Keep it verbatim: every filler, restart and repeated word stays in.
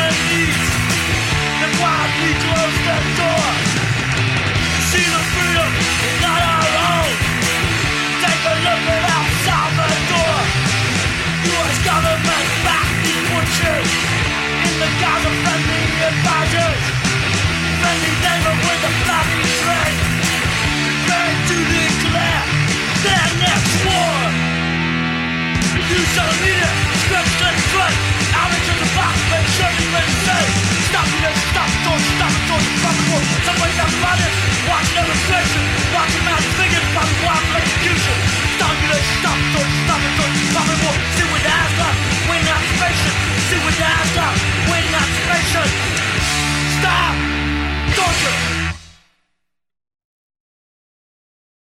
enemies that quietly close their door. See the freedom is not our own. Take a look at El Salvador. U S government back these butchers in the guise of friendly advisors. Friendly neighbor with a bloody trade, preparing to declare their next war. You shall lead it, stretched and front, out into the box, make sure you ready to say, stop it, stop it, don't stop it, don't stop it, some way down the line, watch never straight.